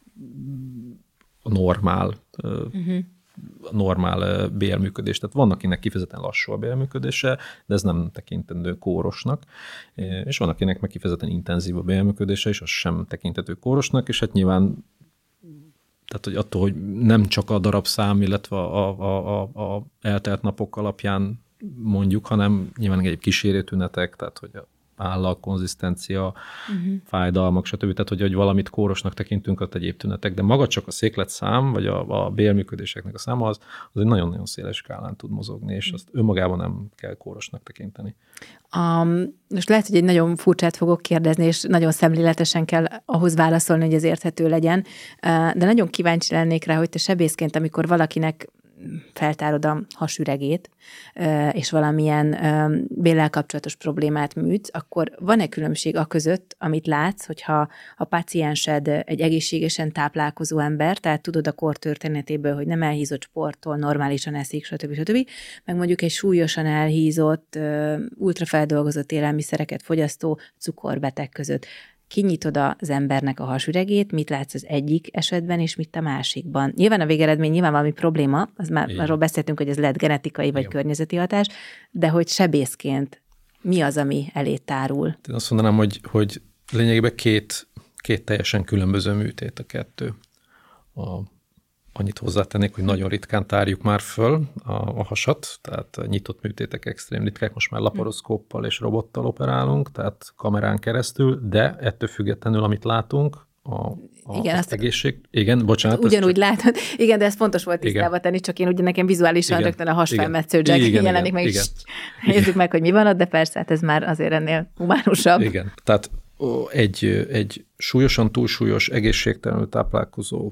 a normál uh-huh. a normál bélműködés. Tehát van, akinek kifejezetten lassú a bélműködése, de ez nem tekintendő kórosnak, és van, akinek meg kifejezetten intenzív a bélműködése, és az sem tekintető kórosnak, és hát nyilván tehát, hogy attól, hogy nem csak a darabszám, illetve a, a, a, a eltelt napok alapján mondjuk, hanem nyilván egyéb kísérő tünetek, tehát hogy a állak, konzisztencia, uh-huh. fájdalmak, stb. Tehát, hogy, hogy valamit kórosnak tekintünk, ott egyéb tünetek, de maga csak a székletszám, vagy a, a bélműködéseknek a száma, az, az egy nagyon-nagyon széles skálán tud mozogni, és azt önmagában nem kell kórosnak tekinteni. Um, most lehet, hogy egy nagyon furcsát fogok kérdezni, és nagyon szemléletesen kell ahhoz válaszolni, hogy ez érthető legyen, de nagyon kíváncsi lennék rá, hogy te sebészként, amikor valakinek feltárod a hasüregét, és valamilyen béllel kapcsolatos problémát műtsz, akkor van-e különbség a között, amit látsz, hogyha a páciensed egy egészségesen táplálkozó ember, tehát tudod a kor történetéből, hogy nem elhízott sporttól, normálisan eszik, stb. stb., meg mondjuk egy súlyosan elhízott, ultrafeldolgozott élelmiszereket fogyasztó cukorbeteg között. kinyitod az embernek a hasüregét, mit látsz az egyik esetben, és mit a másikban. Nyilván a végeredmény nyilván valami probléma, az már igen. arról beszéltünk, hogy ez lehet genetikai vagy igen. környezeti hatás, de hogy sebészként mi az, ami elé tárul? Én azt mondanám, hogy, hogy lényegében két, két teljesen különböző műtét a kettő. A, annyit hozzátennék, hogy nagyon ritkán tárjuk már föl a, a hasat, tehát a nyitott műtétek extrém ritkák, most már laparoszkóppal és robottal operálunk, tehát kamerán keresztül, de ettől függetlenül, amit látunk, a, a igen, azt egészség. Igen, bocsánat. Ugyanúgy csak... látod. Igen, de ez fontos volt tisztába tenni, csak én ugye nekem vizuálisan igen. rögtön a hasfelmetsző Jack igen, jelenik igen, meg, igen. és nézzük meg, hogy mi van ott, de persze, hát ez már azért ennél humánusabb. Igen, tehát egy, egy súlyosan túlsúlyos, egészségtelenül táplálkozó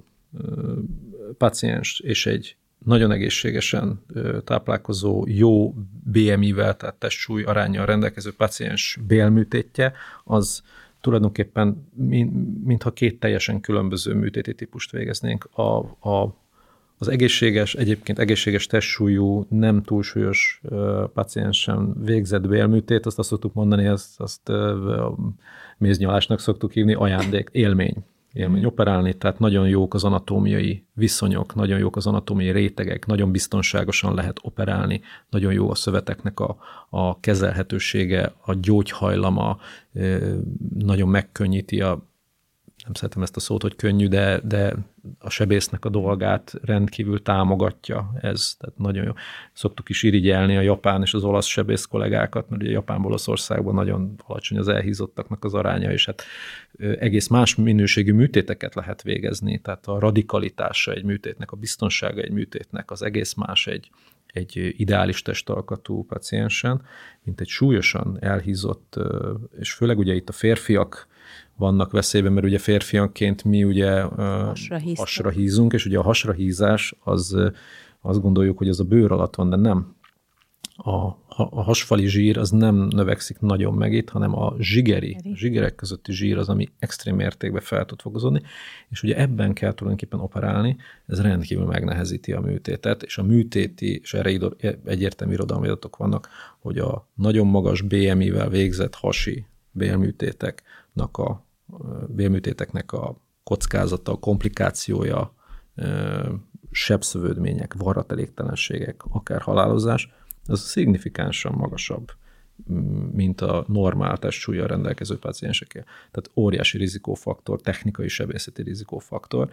páciens és egy nagyon egészségesen táplálkozó, jó bé em i-vel, tehát testsúly aránnyal rendelkező páciens bélműtétje, az tulajdonképpen mintha két teljesen különböző műtéti típust végeznénk. A, a, az egészséges, egyébként egészséges testsúlyú, nem túlsúlyos páciensen végzett bélműtét, azt azt szoktuk mondani, azt, azt méznyalásnak szoktuk hívni, ajándék, élmény. élmény operálni, tehát nagyon jók az anatómiai viszonyok, nagyon jók az anatómiai rétegek, nagyon biztonságosan lehet operálni, nagyon jó a szöveteknek a, a kezelhetősége, a gyógyhajlama, nagyon megkönnyíti a, nem szeretem ezt a szót, hogy könnyű, de, de a sebésznek a dolgát rendkívül támogatja ez, tehát nagyon jó. Szoktuk is irigyelni a japán és az olasz sebész kollégákat, mert ugye Japánból, Olaszországban nagyon alacsony az elhízottaknak az aránya, és hát egész más minőségű műtéteket lehet végezni, tehát a radikalitása egy műtétnek, a biztonsága egy műtétnek, az egész más egy, egy ideális testalkatú paciensen, mint egy súlyosan elhízott, és főleg ugye itt a férfiak vannak veszélyben, mert ugye férfianként mi ugye hasra, hasra hízunk, és ugye a hasra hízás az, azt gondoljuk, hogy az a bőr alatt van, de nem. A, a hasfali zsír az nem növekszik nagyon meg itt, hanem a zsigeri, a zsigerek közötti zsír az, ami extrém mértékben fel tud fokozódni, és ugye ebben kell tulajdonképpen operálni, ez rendkívül megnehezíti a műtétet, és a műtéti, és erre egyértelmű irodalmi adatok vannak, hogy a nagyon magas bé em i-vel végzett hasi bélműtéteknek a bélműtéteknek a kockázata, a komplikációja, sebszövődmények, varratelégtelenségek, akár halálozás, az szignifikánsan magasabb, mint a normál testsúllyal rendelkező pácienseké. Tehát óriási rizikófaktor, technikai sebészeti rizikófaktor.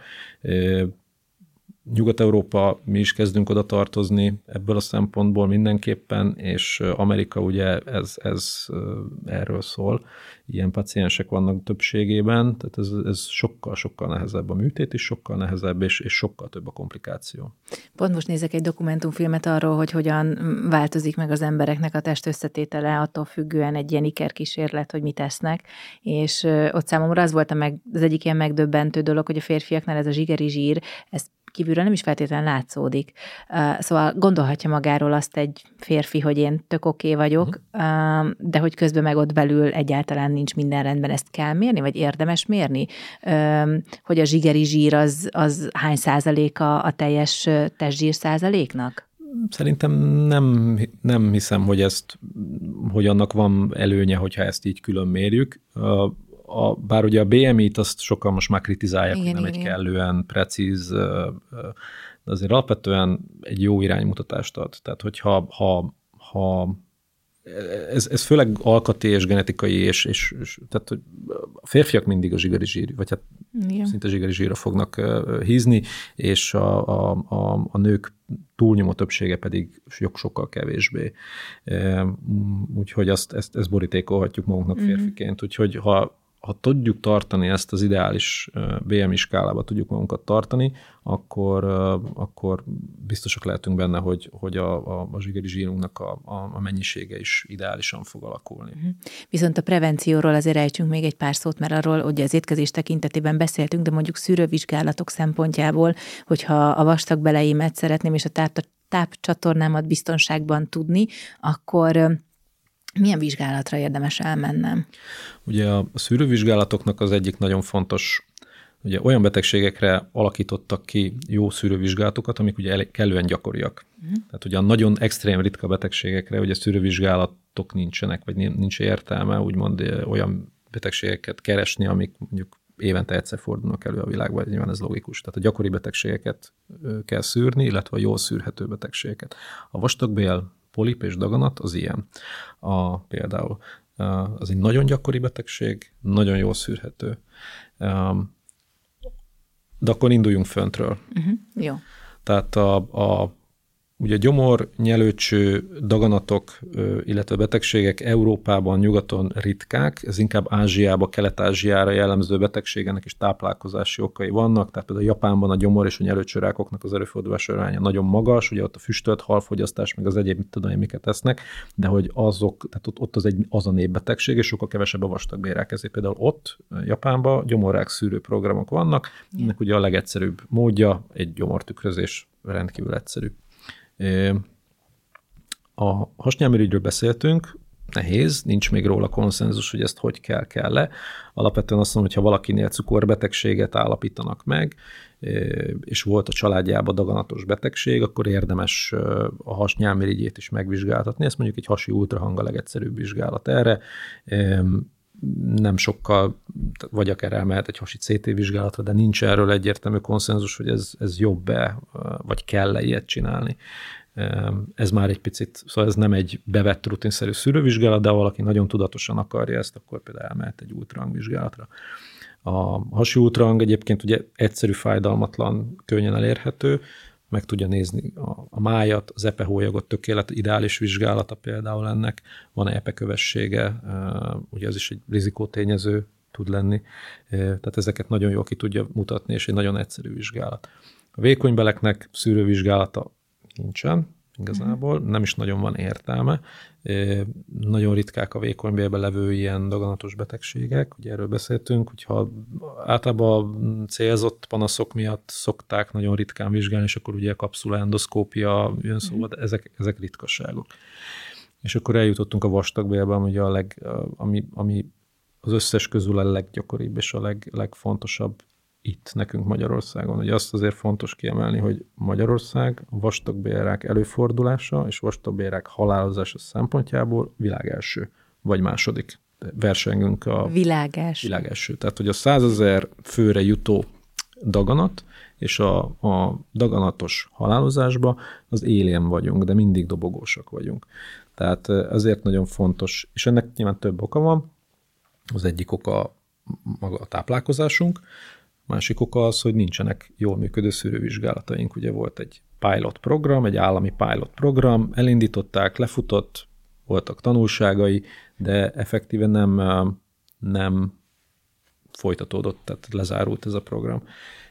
Nyugat-Európa, mi is kezdünk oda tartozni ebből a szempontból mindenképpen, és Amerika ugye ez, ez erről szól. Ilyen paciensek vannak többségében, tehát ez, ez sokkal, sokkal nehezebb a műtét is, sokkal nehezebb, és, és sokkal több a komplikáció. Pont most nézek egy dokumentumfilmet arról, hogy hogyan változik meg az embereknek a test összetétele, attól függően egy ilyen ikerkísérlet, hogy mit esznek, és ott számomra az volt a meg, az egyik ilyen megdöbbentő dolog, hogy a férfiaknál ez a zsigeri zsír, ez kívülről nem is feltétlenül látszódik. Szóval gondolhatja magáról azt egy férfi, hogy én tök oké vagyok, de hogy közben meg ott belül egyáltalán nincs minden rendben. Ezt kell mérni, vagy érdemes mérni? Hogy a zsigeri zsír az, az hány százaléka a teljes testzsír százaléknak? Szerintem nem, nem hiszem, hogy, ezt, hogy annak van előnye, hogyha ezt így külön mérjük. A, bár ugye a bé em i-t azt sokan most már kritizálják, igen, hogy nem igen. egy kellően precíz, de azért alapvetően egy jó iránymutatást ad. Tehát, hogyha ha, ha ez, ez főleg alkati és genetikai, és, és, és tehát hogy a férfiak mindig a zsigeri zsír, vagy hát igen. szinte zsigeri zsírra fognak hízni, és a, a, a, a nők túlnyomó többsége pedig sokkal kevésbé. Úgyhogy azt, ezt, ezt borítékolhatjuk magunknak férfiként. Úgyhogy ha Ha tudjuk tartani ezt az ideális bé em i skálába, tudjuk magunkat tartani, akkor, akkor biztosak lehetünk benne, hogy, hogy a, a, a zsigeri zsírunknak a, a mennyisége is ideálisan fog alakulni. Viszont a prevencióról azért ejtsünk még egy pár szót, mert arról ugye az étkezés tekintetében beszéltünk, de mondjuk szűrővizsgálatok szempontjából, hogyha a vastag beleimet szeretném, és a táp, tápcsatornámat biztonságban tudni, akkor milyen vizsgálatra érdemes elmennem? Ugye a szűrővizsgálatoknak az egyik nagyon fontos, ugye olyan betegségekre alakítottak ki jó szűrővizsgálatokat, amik ugye kellően gyakoriak. Uh-huh. Tehát ugye a nagyon extrém ritka betegségekre ugye szűrővizsgálatok nincsenek, vagy nincs értelme, úgymond olyan betegségeket keresni, amik mondjuk évente egyszer fordulnak elő a világban, nyilván ez logikus. Tehát a gyakori betegségeket kell szűrni, illetve a jól szűrhető betegségeket. A vastagbél, polip és daganat az ilyen. A, például az egy nagyon gyakori betegség, nagyon jól szűrhető. De akkor induljunk föntről. Uh-huh. Jó. Tehát a, a ugye gyomor, nyelőcső, daganatok, illetve betegségek Európában, nyugaton ritkák, ez inkább Ázsiába, Kelet-Ázsiára jellemző betegségenek és táplálkozási okai vannak, tehát például Japánban a gyomor és a nyelőcsőrákoknak az előfordulási aránya nagyon magas, ugye ott a füstölt halfogyasztás, meg az egyéb, mit tudom én, miket esznek, de hogy azok, tehát ott, ott az, egy, az a népbetegség, és sokkal kevesebb a vastagbélrák, ezért például ott, Japánban gyomorrák szűrő programok vannak, ennek ugye a legegyszerűbb módja egy gyomortükrözés, rendkívül egyszerű. A hasnyálmirigyről beszéltünk, nehéz, nincs még róla konszenzus, hogy ezt hogy kell, kell-e. Alapvetően azt mondom, hogy ha valakinél cukorbetegséget állapítanak meg, és volt a családjában daganatos betegség, akkor érdemes a hasnyálmirigyét is megvizsgáltatni. Ezt mondjuk egy hasi ultrahang a legegyszerűbb vizsgálat erre. Nem sokkal, vagy akár elmehet egy hasi cé té vizsgálatra, de nincs erről egyértelmű konszenzus, hogy ez, ez jobb-e, vagy kell-e ilyet csinálni. Ez már egy picit, szóval ez nem egy bevett rutinszerű szűrővizsgálat, de ha valaki nagyon tudatosan akarja ezt, akkor például elmehet egy ultrahang vizsgálatra. A hasi ultrahang egyébként ugye egyszerű, fájdalmatlan, könnyen elérhető, meg tudja nézni a, a májat, az epehólyagot, tökélet, ideális vizsgálata például ennek, van-e epekövessége, ugye ez is egy rizikótényező tud lenni, tehát ezeket nagyon jól ki tudja mutatni, és egy nagyon egyszerű vizsgálat. A vékony beleknek szűrővizsgálata nincsen igazából, nem is nagyon van értelme. Nagyon ritkák a vékony bélben levő ilyen daganatos betegségek, ugye erről beszéltünk, hogyha általában célzott panaszok miatt szokták nagyon ritkán vizsgálni, és akkor ugye a kapszula endoszkópia jön szóval, de ezek, ezek ritkaságok. És akkor eljutottunk a vastagbélbe, ami, a leg, ami, ami az összes közül a leggyakoribb és a leg, legfontosabb itt nekünk Magyarországon. Ugye azt azért fontos kiemelni, hogy Magyarország a vastagbélrák előfordulása és vastagbélrák halálozása szempontjából világelső, vagy második. Versengünk a világelső. világelső. Tehát, hogy a százezer főre jutó daganat és a, a daganatos halálozásba az élén vagyunk, de mindig dobogósak vagyunk. Tehát ezért nagyon fontos, és ennek nyilván több oka van. Az egyik oka maga a táplálkozásunk, másik oka az, hogy nincsenek jól működő szűrővizsgálataink. Ugye volt egy pilot program, egy állami pilot program, elindították, lefutott, voltak tanulságai, de effektíven nem, nem folytatódott, tehát lezárult ez a program.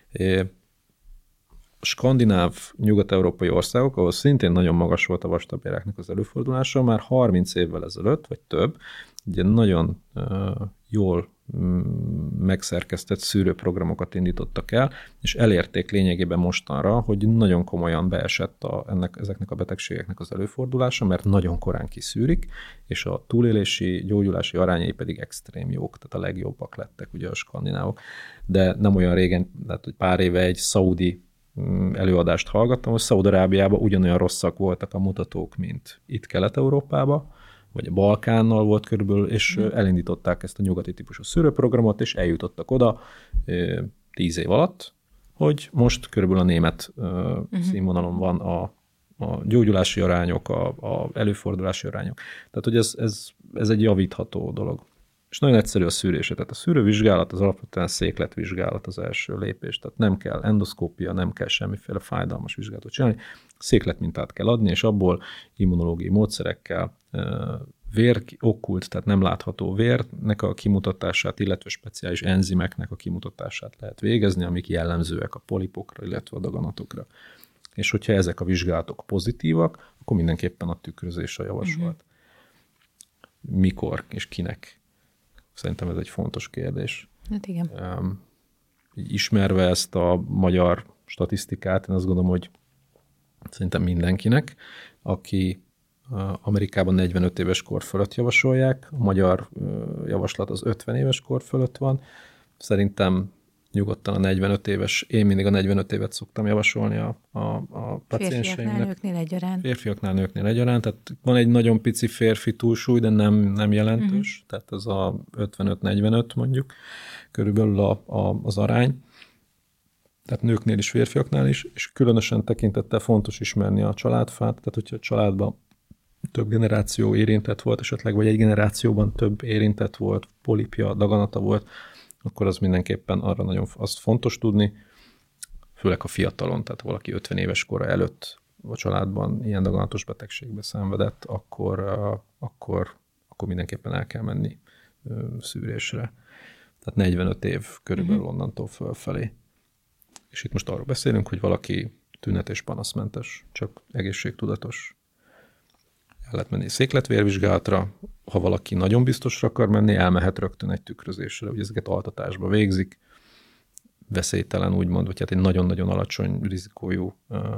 A skandináv, nyugat-európai országok, ahol szintén nagyon magas volt a vastagbélráknak az előfordulása, már harminc évvel ezelőtt, vagy több, ugye nagyon jól megszerkesztett szűrőprogramokat indítottak el, és elérték lényegében mostanra, hogy nagyon komolyan beesett a, ennek, ezeknek a betegségeknek az előfordulása, mert nagyon korán kiszűrik, és a túlélési, gyógyulási arányai pedig extrém jók, tehát a legjobbak lettek ugye a skandinávok. De nem olyan régen, tehát hogy pár éve egy szaudi előadást hallgattam, hogy Szaúd-Arábiában ugyanolyan rosszak voltak a mutatók, mint itt Kelet-Európában, vagy a Balkánnal volt körülbelül, és mm. elindították ezt a nyugati típusú szűrőprogramot, és eljutottak oda tíz év alatt, hogy most körülbelül a német mm. színvonalon van a, a gyógyulási arányok, a, a előfordulási arányok. Tehát, hogy ez, ez, ez egy javítható dolog. És nagyon egyszerű a szűrése. Tehát a szűrővizsgálat az alapvetően székletvizsgálat az első lépés. Tehát nem kell endoszkópia, nem kell semmiféle fájdalmas vizsgálatot csinálni. Székletmintát kell adni, és abból immunológiai módszerekkel vér okkult, tehát nem látható vérnek a kimutatását, illetve speciális enzimeknek a kimutatását lehet végezni, amik jellemzőek a polipokra, illetve a daganatokra. És hogyha ezek a vizsgálatok pozitívak, akkor mindenképpen a tükrözés a javasolt. Uh-huh. Mikor és kinek? Szerintem ez egy fontos kérdés. Hát igen. Ismerve ezt a magyar statisztikát, én azt gondolom, hogy szerintem mindenkinek, aki Amerikában negyvenöt éves kor fölött javasolják, a magyar javaslat az ötven éves kor fölött van. Szerintem nyugodtan a negyvenöt éves, én mindig a negyvenöt évet szoktam javasolni a, a, a pacienseimnek. Férfiaknál, nőknél egyaránt. Férfiaknál, nőknél egyaránt, tehát van egy nagyon pici férfi túlsúly, de nem, nem jelentős, uh-huh. tehát ez a ötvenöt negyvenöt mondjuk, körülbelül a, a, az arány. Tehát nőknél is, férfiaknál is, és különösen tekintettel fontos ismerni a családfát, tehát hogyha a családban több generáció érintett volt esetleg, vagy egy generációban több érintett volt, polipja, daganata volt, akkor az mindenképpen arra nagyon azt fontos tudni, főleg a fiatalon, tehát valaki ötven éves kora előtt a családban ilyen daganatos betegségbe szenvedett, akkor, akkor, akkor mindenképpen el kell menni szűrésre. Tehát negyvenöt év körülbelül onnantól fölfelé. És itt most arról beszélünk, hogy valaki tünet- és panaszmentes, csak egészségtudatos. El lehet menni székletvérvizsgálatra, ha valaki nagyon biztosra akar menni, elmehet rögtön egy tükrözésre, ugye ezeket altatásba végzik, veszélytelen úgymond, vagy hát egy nagyon-nagyon alacsony rizikójú,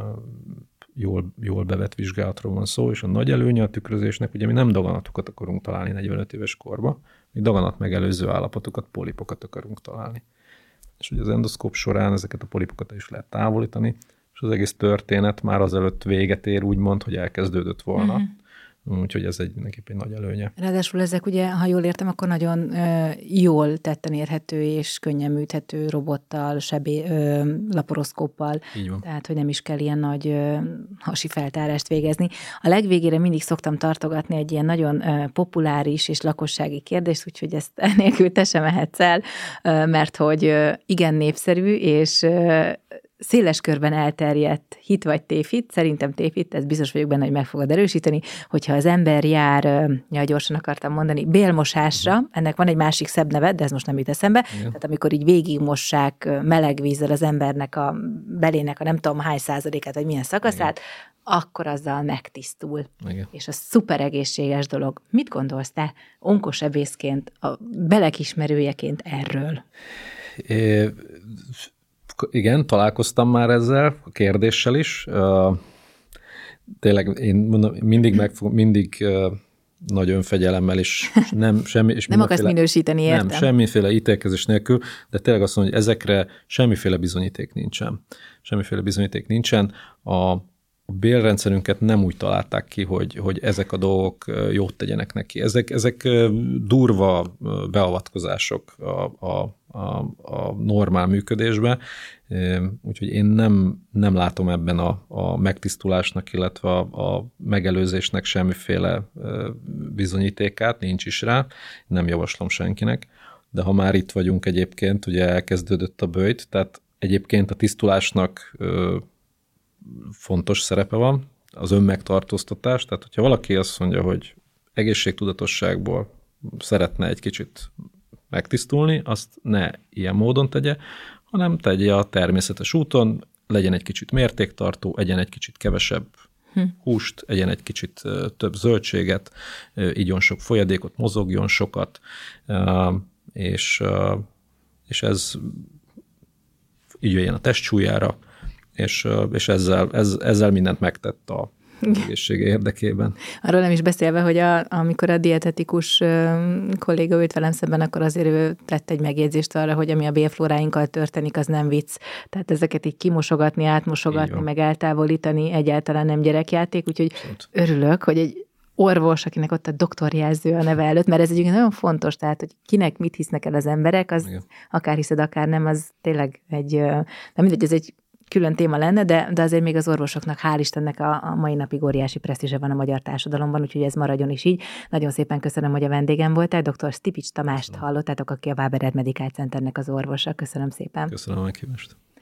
jól, jól bevett vizsgálatról van szó, és a nagy előnye a tükrözésnek, ugye mi nem daganatokat akarunk találni negyvenöt éves korba, mi daganat megelőző állapotokat, polipokat akarunk találni. És ugye az endoszkóp során ezeket a polipokat is lehet távolítani, és az egész történet már azelőtt véget ér, úgymond, hogy elkezdődött volna. Mm-hmm. Úgyhogy ez egy mindenképpen egy nagy előnye. Ráadásul ezek ugye, ha jól értem, akkor nagyon ö, jól tetten érhető és könnyen műthető robottal, sebé, ö, laporoszkóppal. Így van. Tehát, hogy nem is kell ilyen nagy ö, hasi feltárást végezni. A legvégére mindig szoktam tartogatni egy ilyen nagyon ö, populáris és lakossági kérdést, úgyhogy ezt nélkül te sem mehetsz el, ö, mert hogy ö, igen népszerű, és ö, széles körben elterjedt hit vagy tévhit, szerintem tévhit, ez biztos vagyok benne, hogy meg fogod erősíteni, hogyha az ember jár, ja, gyorsan akartam mondani, bélmosásra, ennek van egy másik szebb neve, de ez most nem jut eszembe, igen. Tehát amikor így végigmossák meleg vízzel az embernek a belének a nem tudom hány százalékát, vagy milyen szakaszát, igen. Akkor azzal megtisztul. Igen. És az szuper egészséges dolog. Mit gondolsz te onkosebészként, a belekismerőjeként erről? É... Igen, találkoztam már ezzel a kérdéssel is. Uh, tényleg én mondom, mindig megfog, mindig uh, nagy önfegyelemmel is nem semmi... És nem akarsz minősíteni, értem. Nem, semmiféle ítélkezés nélkül, de tényleg azt mondom, hogy ezekre semmiféle bizonyíték nincsen. Semmiféle bizonyíték nincsen. A A bélrendszerünket nem úgy találták ki, hogy, hogy ezek a dolgok jót tegyenek neki. Ezek, ezek durva beavatkozások a, a, a, a normál működésbe, úgyhogy én nem, nem látom ebben a, a megtisztulásnak, illetve a, a megelőzésnek semmiféle bizonyítékát, nincs is rá, nem javaslom senkinek, de ha már itt vagyunk egyébként, ugye elkezdődött a böjt, tehát egyébként a tisztulásnak fontos szerepe van, az önmegtartóztatás, tehát hogyha valaki azt mondja, hogy egészségtudatosságból szeretne egy kicsit megtisztulni, azt ne ilyen módon tegye, hanem tegye a természetes úton, legyen egy kicsit mértéktartó, egyen egy kicsit kevesebb hm. húst, egyen egy kicsit több zöldséget, igyon sok folyadékot, mozogjon sokat, és, és ez így jöjjön a testsúlyára, és, és ezzel, ez, ezzel mindent megtett a egészsége érdekében. Arról nem is beszélve, hogy a, amikor a dietetikus kolléga ült velem szemben, akkor azért ő tett egy megjegyzést arra, hogy ami a bélflóráinkkal történik, az nem vicc. Tehát ezeket így kimosogatni, átmosogatni, meg eltávolítani egyáltalán nem gyerekjáték, úgyhogy Szóval. örülök, hogy egy orvos, akinek ott a doktorjelző a neve előtt, mert ez egyébként nagyon fontos, tehát, hogy kinek mit hisznek el az emberek, az Igen. akár hiszed, akár nem, az tényleg egy, nem mindegy, ez egy külön téma lenne, de, de azért még az orvosoknak, hál' Istennek a, a mai napig óriási presztízse van a magyar társadalomban, úgyhogy ez maradjon is így. Nagyon szépen köszönöm, hogy a vendégem voltál. doktor Stipics Tamást hallottátok, aki a Waberer Medical Centernek az orvosa. Köszönöm szépen. Köszönöm a meghívást.